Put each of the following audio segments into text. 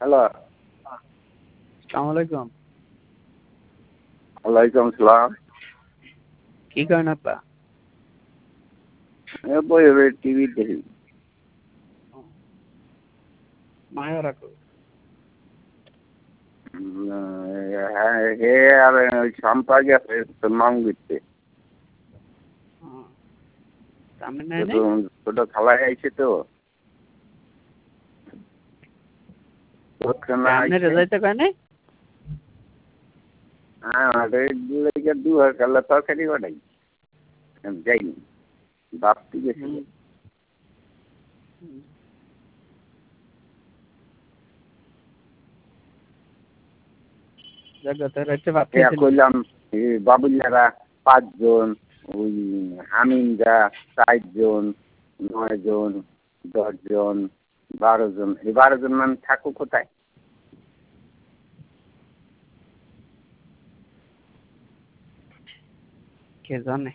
Hello, আসসালামু আলাইকুম। ওয়ালাইকুম সালাম। কি করেন আপা? বই টিভি দেখি। মায়া রাখো। হ্যাঁ, হে আর ওই সম্পা গেছে তোর মাম দিচ্ছে। সামনে নেয় নাই? ছোট খালায় আইছে তো। সামনে রেজাইতে কয় নাই? হ্যাঁ, দু কাল্লা তরকারি বানাই। যাইনি, বাপটি গেছিল। কইলাম বাবুল্লারা 5 জন, ওই হামিনরা 4 জন, 9 জন, 10 জন, 12 জন। এই 12 জন মানে থাকো কোথায়? কে জানে?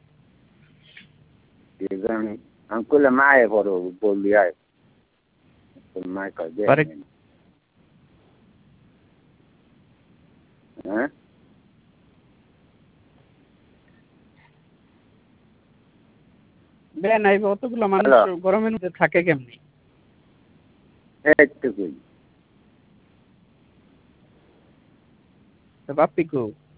আমি কইলাম আয় বড় বললি আয়। মায় কয় যে হ্যাঁ, দেন আইব অতগুলো মানুষ গরমের মধ্যে থাকে কেমনি? একটুকুই। বাপ্পি কো?